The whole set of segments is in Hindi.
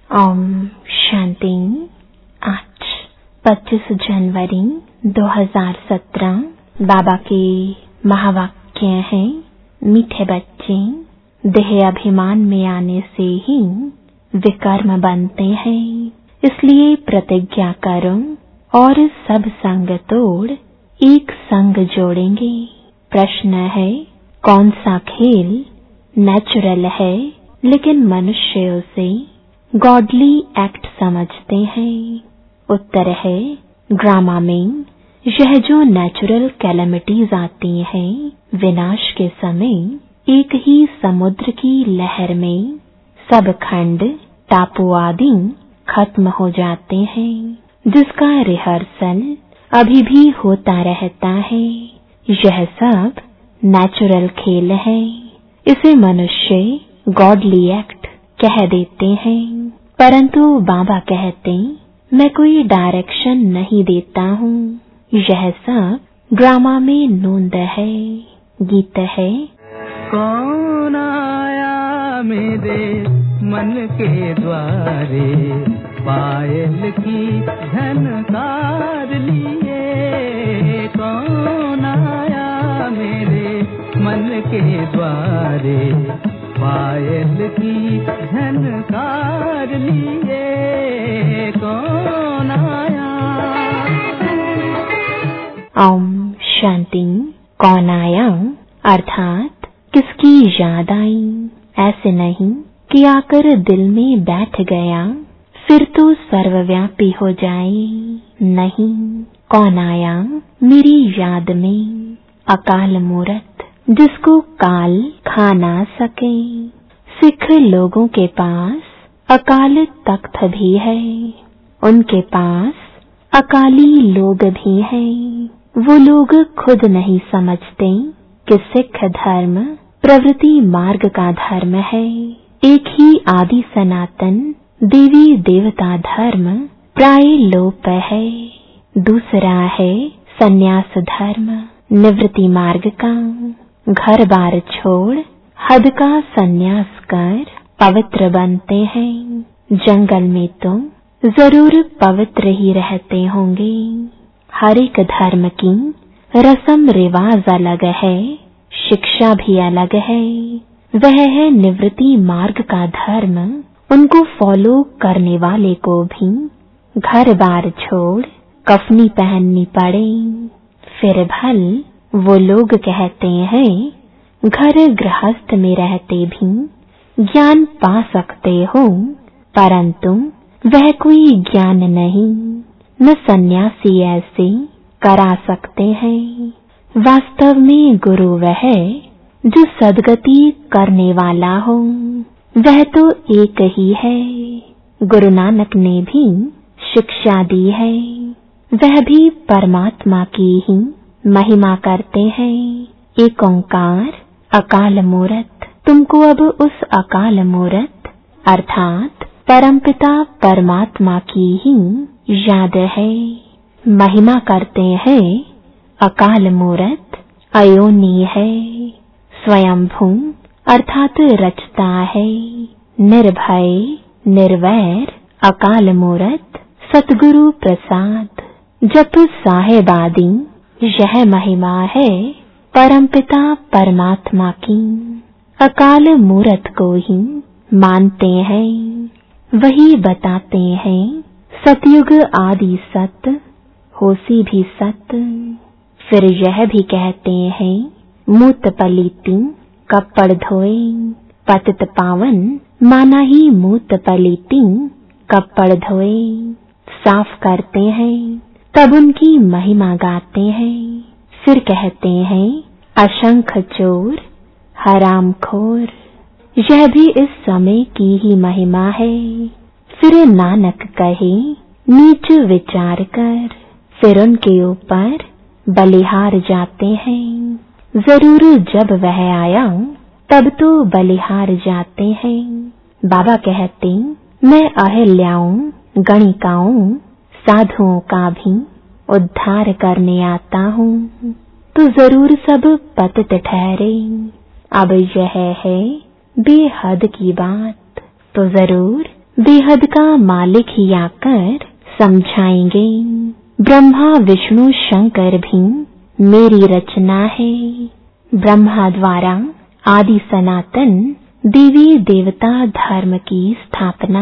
ओम शांति। आज 25 जनवरी 2017 बाबा के महावाक्य हैं, मीठे बच्चे, देह अभिमान में आने से ही विकर्म बनते हैं, इसलिए प्रतिज्ञा करो और सब संग तोड़ एक संग जोड़ेंगे। प्रश्न है, कौन सा खेल नेचुरल है लेकिन मनुष्य उसे गॉडली एक्ट समझते हैं? उत्तर है, ड्रामा में यह जो नेचुरल कैलेमिटीज आती हैं, विनाश के समय एक ही समुद्र की लहर में सब खंड टापू आदि खत्म हो जाते हैं, जिसका रिहर्सल अभी भी होता रहता है। यह सब नेचुरल खेल है, इसे मनुष्य गॉडली एक्ट कह देते हैं। परंतु बाबा कहते, मैं कोई डायरेक्शन नहीं देता हूँ, यह सब ड्रामा में नोंद है। गीत है, कौन आया मेरे मन के द्वारे, पायल की झनकार लिए। कौन आया मेरे मन के द्वारे, पायल की झनकार लिए। कौन आया? ओम शांति। कौन आया अर्थात किसकी याद आई? ऐसे नहीं कि आकर दिल में बैठ गया फिर तो सर्वव्यापी हो जाए। नहीं, कौन आया मेरी याद में? अकाल मूरत, जिसको काल खा ना सके। सिख लोगों के पास अकाल तख्त भी है, उनके पास अकाली लोग भी हैं। वो लोग खुद नहीं समझते कि सिख धर्म प्रवृत्ति मार्ग का धर्म है। एक ही आदि सनातन देवी देवता धर्म प्राय लोप है। दूसरा है सन्यास धर्म, निवृत्ति मार्ग का। घर बार छोड़ हद का सन्यास कर पवित्र बनते हैं। जंगल में तो जरूर पवित्र ही रहते होंगे। हर एक धर्म की रस्म रिवाज अलग है, शिक्षा भी अलग है। वह है निवृत्ति मार्ग का धर्म। उनको फॉलो करने वाले को भी घर बार छोड़ कफनी पहननी पड़े। फिर भल वो लोग कहते हैं, घर गृहस्थ में रहते भी ज्ञान पा सकते हो, परंतु वह कोई ज्ञान नहीं। न सन्यासी ऐसे करा सकते हैं। वास्तव में गुरु वह जो सद्गति करने वाला हो, वह तो एक ही है। गुरु नानक ने भी शिक्षा दी है, वह भी परमात्मा की ही महिमा करते हैं। एक ओंकार अकाल मूरत, तुमको अब उस अकाल मूरत अर्थात परमपिता परमात्मा की ही याद है। महिमा करते हैं अकाल मूरत अयोनी है। स्वयंभू अर्थात रचता है। निर्भय निर्वैर अकाल मूरत सतगुरु प्रसाद। जप साहेब आदि यह महिमा है परमपिता परमात्मा की। अकाल मूरत को ही मानते हैं, वही बताते हैं सतयुग आदि सत, होसी भी सत। फिर यह भी कहते हैं मूत पलीति कपड़ धोए। पतित पावन माना ही मूत पलीति कपड़ धोए। साफ करते हैं तब उनकी महिमा गाते हैं। फिर कहते हैं अशंख चोर हराम खोर, यह भी इस समय की ही महिमा है। फिर नानक कहे नीच विचार कर, फिर उनके ऊपर बलिहार जाते हैं। जरूर जब वह आया तब तो बलिहार जाते हैं। बाबा कहते, मैं अहिल्याओं गणिकाओं साधुओं का भी उद्धार करने आता हूँ, तो जरूर सब पतित ठहरे। अब यह है बेहद की बात, तो जरूर बेहद का मालिक ही आकर समझाएंगे। ब्रह्मा विष्णु शंकर भी मेरी रचना है। ब्रह्मा द्वारा आदि सनातन देवी देवता धर्म की स्थापना,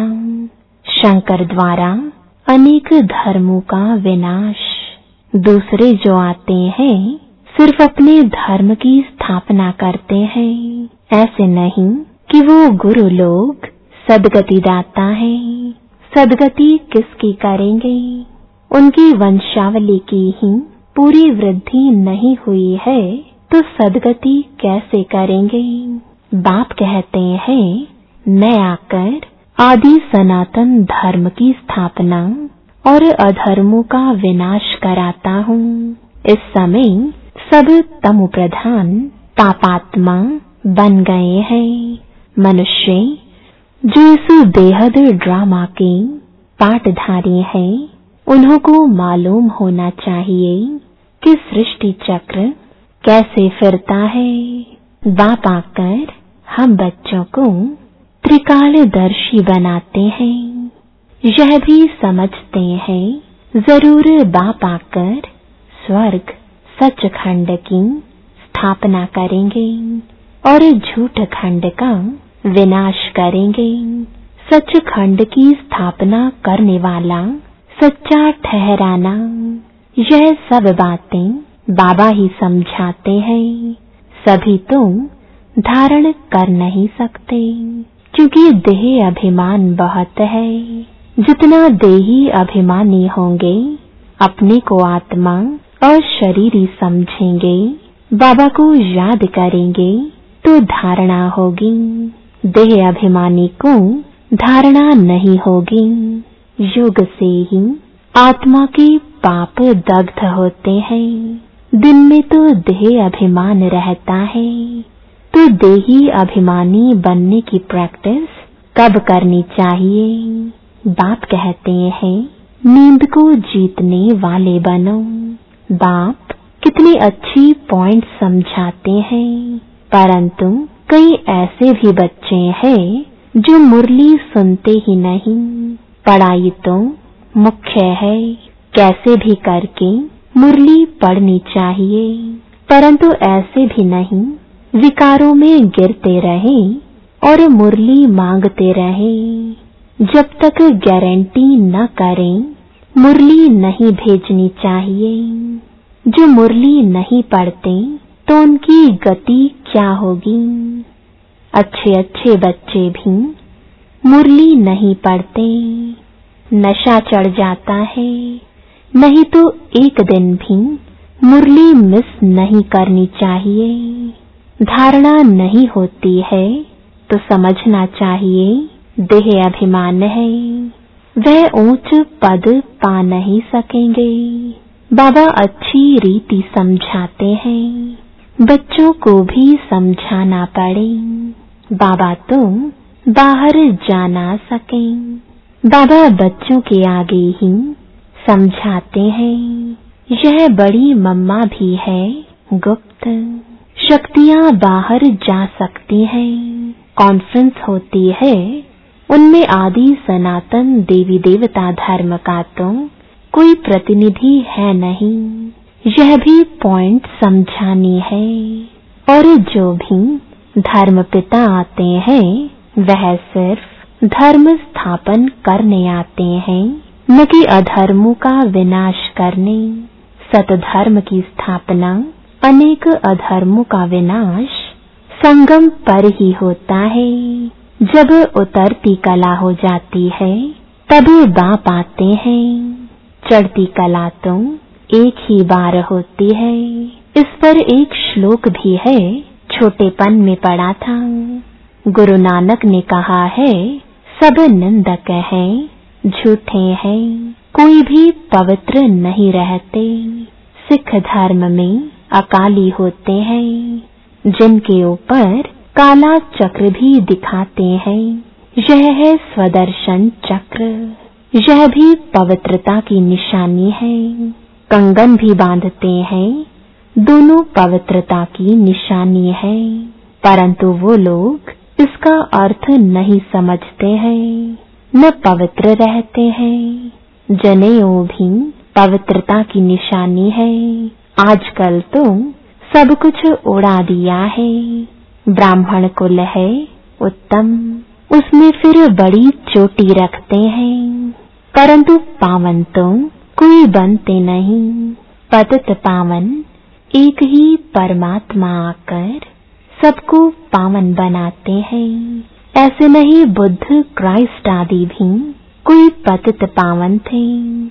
शंकर द्वारा अनेक धर्मों का विनाश। दूसरे जो आते हैं सिर्फ अपने धर्म की स्थापना करते हैं। ऐसे नहीं कि वो गुरु लोग सदगति दाता है। सदगति किसकी करेंगे? उनकी वंशावली की ही पूरी वृद्धि नहीं हुई है तो सदगति कैसे करेंगे? बाप कहते हैं मैं आकर आदि सनातन धर्म की स्थापना और अधर्मों का विनाश कराता हूँ। इस समय सब तमो प्रधान पापात्मा बन गए हैं। मनुष्य जो इस बेहद ड्रामा के पाठधारी हैं, उन्हों को मालूम होना चाहिए कि सृष्टि चक्र कैसे फिरता है। बाप आकर हम बच्चों को त्रिकालदर्शी बनाते हैं। यह भी समझते हैं जरूर बाप आकर स्वर्ग सचखंड की स्थापना करेंगे और झूठ खंड का विनाश करेंगे। सचखंड की स्थापना करने वाला सच्चा ठहराना, यह सब बातें बाबा ही समझाते हैं। सभी तो धारण कर नहीं सकते क्योंकि देह अभिमान बहुत है। जितना देही अभिमानी होंगे, अपने को आत्मा और शरीरी समझेंगे, बाबा को याद करेंगे तो धारणा होगी। देह अभिमानी को धारणा नहीं होगी। योग से ही आत्मा के पाप दग्ध होते हैं। दिन में तो देह अभिमान रहता है, तो देही अभिमानी बनने की प्रैक्टिस कब करनी चाहिए? बाप कहते हैं नींद को जीतने वाले बनो। बाप कितनी अच्छी पॉइंट समझाते हैं, परंतु कई ऐसे भी बच्चे हैं जो मुरली सुनते ही नहीं। पढ़ाई तो मुख्य है, कैसे भी करके मुरली पढ़नी चाहिए, परंतु ऐसे भी नहीं विकारों में गिरते रहे और मुरली मांगते रहे। जब तक गारंटी न करें, मुरली नहीं भेजनी चाहिए। जो मुरली नहीं पढ़ते तो उनकी गति क्या होगी? अच्छे अच्छे बच्चे भी मुरली नहीं पढ़ते, नशा चढ़ जाता है। नहीं तो एक दिन भी मुरली मिस नहीं करनी चाहिए। धारणा नहीं होती है तो समझना चाहिए देह अभिमान है, वह ऊंच पद पा नहीं सकेंगे। बाबा अच्छी रीति समझाते हैं, बच्चों को भी समझाना पड़े। बाबा तो बाहर जा ना सकें, बाबा बच्चों के आगे ही समझाते हैं। यह बड़ी मम्मा भी है गुप्त, शक्तियां बाहर जा सकती हैं। कॉन्फ्रेंस होती है, उनमें आदि सनातन देवी देवता धर्म का तो कोई प्रतिनिधि है नहीं। यह भी पॉइंट समझानी है। और जो भी धर्म पिता आते हैं, वह सिर्फ धर्म स्थापन करने आते हैं, न कि अधर्मों का विनाश करने। सतधर्म की स्थापना, अनेक अधर्मों का विनाश संगम पर ही होता है। जब उतरती कला हो जाती है, तब बाप आते हैं। चढ़ती कला तो एक ही बार होती है। इस पर एक श्लोक भी है, छोटेपन में पढ़ा था। गुरु नानक ने कहा है, सब निंदक हैं, झूठे हैं, कोई भी पवित्र नहीं रहते। सिख धर्म में अकाली होते हैं, जिनके ऊपर काला चक्र भी दिखाते हैं। यह है स्वदर्शन चक्र, यह भी पवित्रता की निशानी है। कंगन भी बांधते हैं, दोनों पवित्रता की निशानी है, परंतु वो लोग इसका अर्थ नहीं समझते हैं। न पवित्र रहते हैं। जनेऊ भी पवित्रता की निशानी है। आजकल तो सब कुछ उड़ा दिया है। ब्राह्मण कुल है उत्तम, उसमें फिर बड़ी चोटी रखते हैं, परंतु पावन तो कोई बनते नहीं। पतित पावन एक ही परमात्मा आकर सबको पावन बनाते हैं। ऐसे नहीं बुद्ध, क्राइस्ट आदि भी कोई पतित पावन थे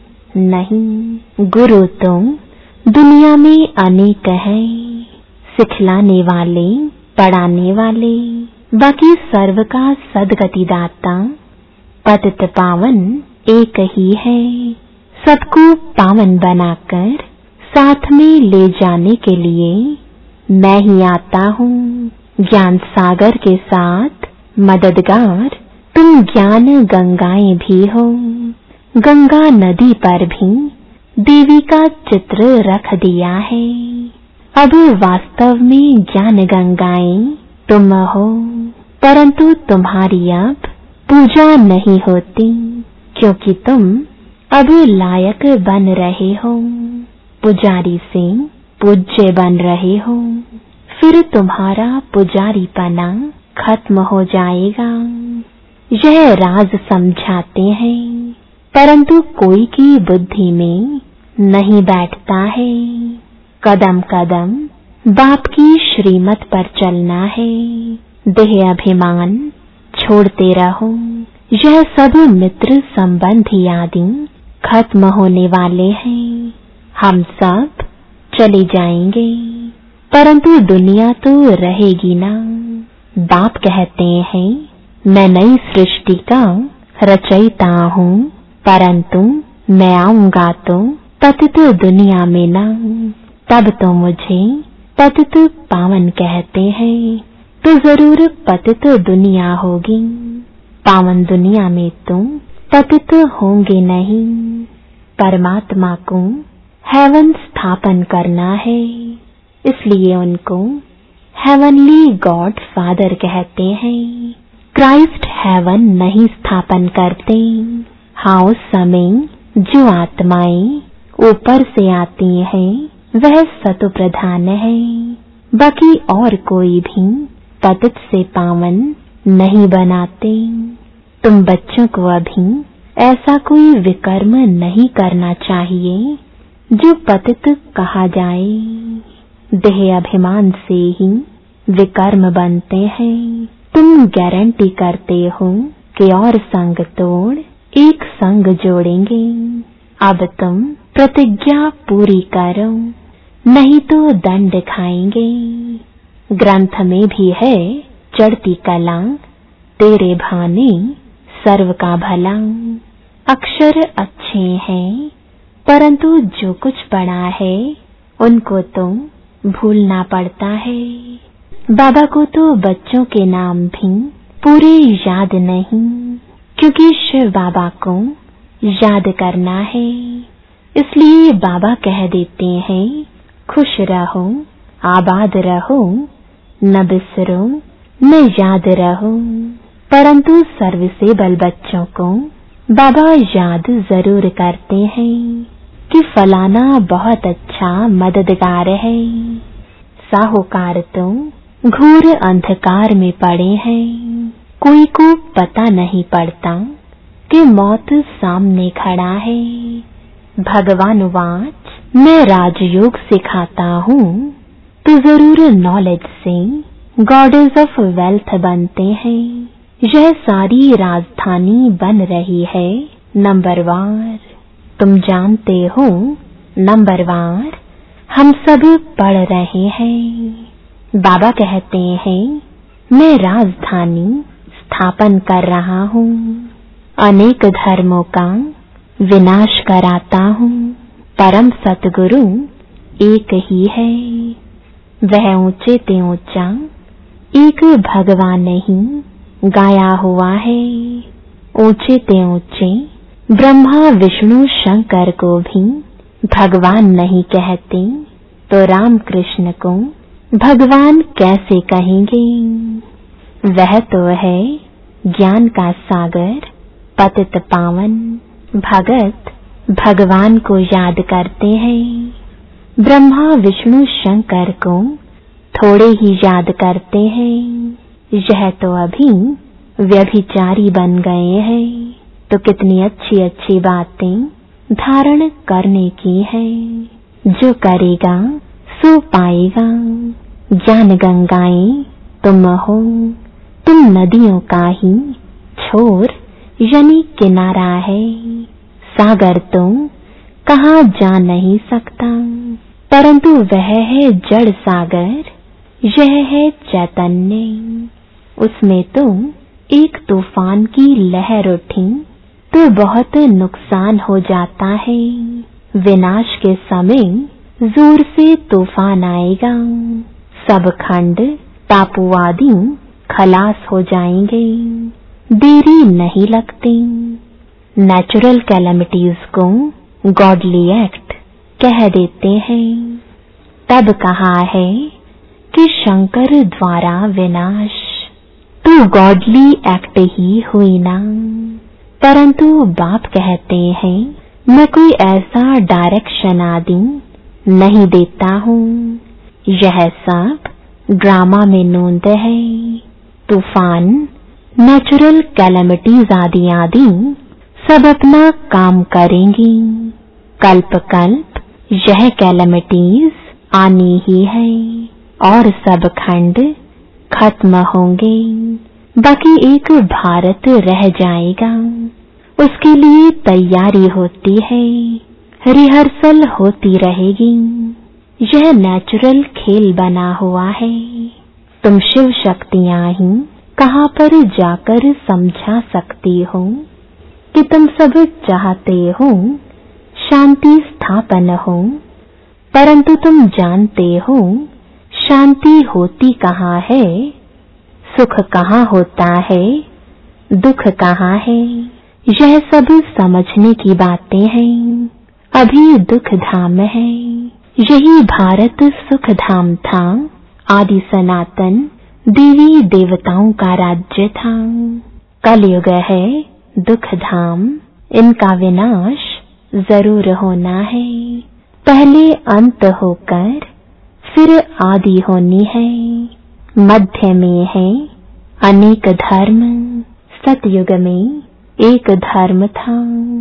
नहीं। गुरु तो दुनिया में अनेक हैं, सिखलाने वाले, पढ़ाने वाले, बाकी सर्व का सद्गति दाता पतित पावन एक ही है। सबको पावन बनाकर साथ में ले जाने के लिए मैं ही आता हूँ। ज्ञान सागर के साथ मददगार तुम ज्ञान गंगाएं भी हो। गंगा नदी पर भी देवी का चित्र रख दिया है। अब वास्तव में ज्ञान गंगाएं तुम हो, परंतु तुम्हारी अब पूजा नहीं होती, क्योंकि तुम अब लायक बन रहे हो, पुजारी से पूज्य बन रहे हो। फिर तुम्हारा पुजारीपना खत्म हो जाएगा। यह राज समझाते हैं, परंतु कोई की बुद्धि में नहीं बैठता है। कदम कदम बाप की श्रीमत पर चलना है। देह अभिमान छोड़ते रहो। यह सब मित्र संबंधी आदि खत्म होने वाले हैं। हम सब चले जाएंगे, परंतु दुनिया तो रहेगी ना। बाप कहते हैं मैं नई सृष्टि का रचयिता हूँ, परंतु मैं आऊंगा तो पतित दुनिया में ना। तब तो मुझे पतित पावन कहते हैं, तो जरूर पतित दुनिया होगी। पावन दुनिया में तो पतित होंगे नहीं। परमात्मा को हेवन स्थापन करना है, इसलिए उनको हेवनली गॉड फादर कहते हैं। क्राइस्ट हेवन नहीं स्थापन करते। हाँ, उस समय जो आत्माएं ऊपर से आती हैं वह सतो प्रधान है, बाकी और कोई भी पतित से पावन नहीं बनाते। तुम बच्चों को अभी ऐसा कोई विकर्म नहीं करना चाहिए जो पतित कहा जाए। देह अभिमान से ही विकर्म बनते हैं। तुम गारंटी करते हो कि और संग तोड़ एक संग जोड़ेंगे। अब तुम प्रतिज्ञा पूरी करो, नहीं तो दंड खाएंगे। ग्रंथ में भी है चढ़ती कला, तेरे भाने सर्व का भला। अक्षर अच्छे हैं, परंतु जो कुछ पढ़ा है उनको तो भूलना पड़ता है। बाबा को तो बच्चों के नाम भी पूरे याद नहीं, क्योंकि शिव बाबा को याद करना है। इसलिए बाबा कह देते हैं खुश रहो, आबाद रहो, न बिसरो, न याद रहो। परंतु सर्विसेबल बच्चों को बाबा याद जरूर करते हैं कि फलाना बहुत अच्छा मददगार है। साहूकार तो घोर अंधकार में पड़े हैं। कोई को पता नहीं पड़ता कि मौत सामने खड़ा है। भगवान वाच मैं राजयोग सिखाता हूँ, तो जरूर नॉलेज से गॉडेस ऑफ वेल्थ बनते हैं। यह सारी राजधानी बन रही है नंबरवार। तुम जानते हो नंबरवार हम सब पढ़ रहे हैं। बाबा कहते हैं मैं राजधानी स्थापन कर रहा हूँ, अनेक धर्मों का विनाश कराता हूँ। परम सतगुरु एक ही है, वह ऊंचे ते ऊंचा एक भगवान नहीं गाया हुआ है। ऊंचे ते ऊंचे ब्रह्मा विष्णु शंकर को भी भगवान नहीं कहते, तो राम कृष्ण को भगवान कैसे कहेंगे? वह तो है ज्ञान का सागर, पतित पावन भगत भगवान को याद करते हैं। ब्रह्मा विष्णु शंकर को थोड़े ही याद करते हैं। यह तो अभी व्यभिचारी बन गए हैं, तो कितनी अच्छी अच्छी बातें धारण करने की है। जो करेगा सो पाएगा। ज्ञान गंगाएं तुम हो, तुम नदियों का ही छोर यानी किनारा है। सागर तो कहाँ जा नहीं सकता, परंतु वह है जड़ सागर, यह है चैतन्य। उसमें तो एक तूफान की लहर उठी तो बहुत नुकसान हो जाता है। विनाश के समय जोर से तूफान आएगा, सब खंड टापू आदि खलास हो जाएंगे, देरी नहीं लगती। नेचुरल कैलेमिटीज को गॉडली एक्ट कह देते हैं। तब कहा है कि शंकर द्वारा विनाश तो गॉडली एक्ट ही हुई ना, परंतु बाप कहते हैं मैं कोई ऐसा डायरेक्शन आदि नहीं देता हूँ। यह सब ड्रामा में नोंद है। तूफान, नेचुरल कैलेमिटीज आदि आदि सब अपना काम करेंगी। कल्प कल्प यह कैलेमिटीज आनी ही है और सब खंड खत्म होंगे। बाकी एक भारत रह जाएगा। उसके लिए तैयारी होती है, रिहर्सल होती रहेगी। यह नेचुरल खेल बना हुआ है। तुम शिव शक्तियां ही कहाँ पर जाकर समझा सकती हो कि तुम सब चाहते हो शांति स्थापन हो, परंतु तुम जानते हो शांति होती कहाँ है, सुख कहाँ होता है, दुख कहाँ है। यह सब समझने की बातें हैं। अभी दुख धाम है, यही भारत सुख धाम था। आदि सनातन देवी देवताओं का राज्य था। कलयुग है दुख धाम, इनका विनाश जरूर होना है। पहले अंत होकर फिर आदि होनी है। मध्य में है अनेक धर्म, सतयुग में एक धर्म था।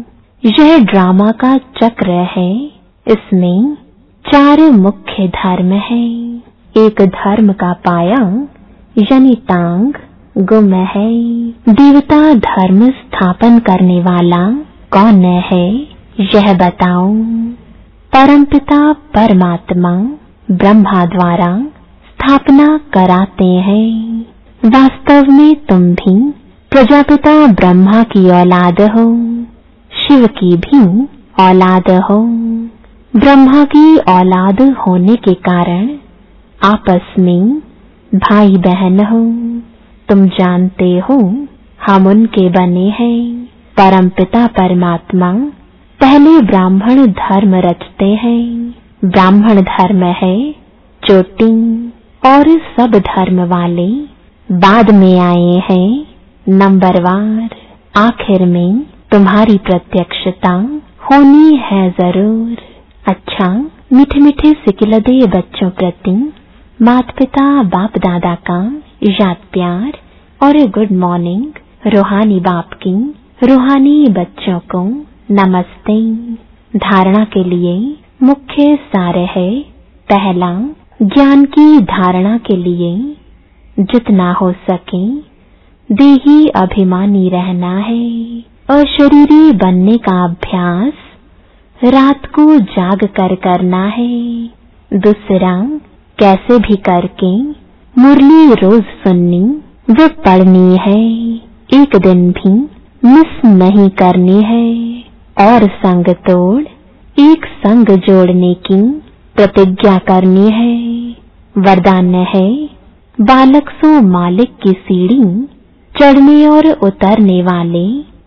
यह ड्रामा का चक्र है। इसमें 4 मुख्य धर्म है। एक धर्म का पाया यानी टांग गुम है। देवता धर्म स्थापन करने वाला कौन है, यह बताओ। परमपिता परमात्मा ब्रह्मा द्वारा स्थापना कराते हैं। वास्तव में तुम भी प्रजापिता ब्रह्मा की औलाद हो, शिव की भी औलाद हो। ब्रह्मा की औलाद होने के कारण आपस में भाई बहन हो। तुम जानते हो हम उनके बने हैं। परमपिता परमात्मा पहले ब्राह्मण धर्म रचते हैं। ब्राह्मण धर्म है चोटी, और सब धर्म वाले बाद में आए हैं नंबरवार। आखिर में तुम्हारी प्रत्यक्षता होनी है जरूर। अच्छा, मीठे मीठे सिकिलदे बच्चों प्रति माता पिता बाप दादा का याद प्यार और गुड मॉर्निंग। रूहानी बाप की रूहानी बच्चों को नमस्ते। धारणा के लिए मुख्य सार है। पहला, ज्ञान की धारणा के लिए जितना हो सके देही अभिमानी रहना है। अशरीरी बनने का अभ्यास रात को जाग कर करना है। दूसरा, कैसे भी करके मुरली रोज सुननी व पढ़नी है, एक दिन भी मिस नहीं करनी है। और संग तोड़ एक संग जोड़ने की प्रतिज्ञा करनी है। वरदान है, बालक सो मालिक की सीढ़ी चढ़ने और उतरने वाले,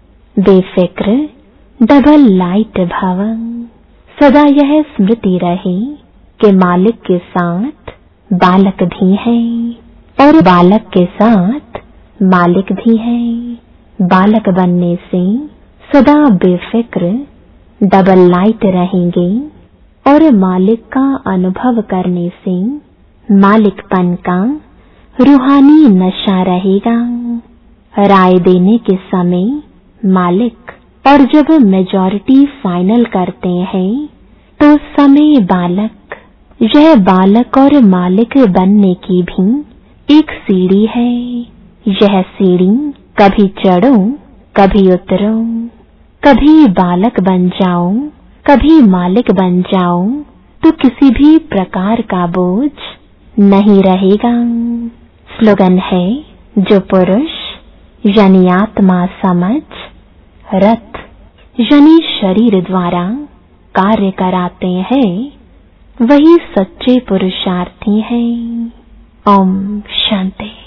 बेफिक्र डबल लाइट भव। सदा यह स्मृति रहे कि मालिक के साथ बालक भी है और बालक के साथ मालिक भी है। बालक बनने से सदा बेफिक्र डबल लाइट रहेंगे और मालिक का अनुभव करने से मालिकपन का रूहानी नशा रहेगा। राय देने के समय मालिक और जब मेजॉरिटी फाइनल करते हैं तो समय बालक। यह बालक और मालिक बनने की भी एक सीढ़ी है। यह सीढ़ी कभी चढ़ो कभी उतरो, कभी बालक बन जाओ कभी मालिक बन जाओ तो किसी भी प्रकार का बोझ नहीं रहेगा। स्लोगन है, जो पुरुष यानी आत्मा समझ रथ यानी शरीर द्वारा कार्य कराते हैं वही सच्चे पुरुषार्थी हैं। ओम शांति।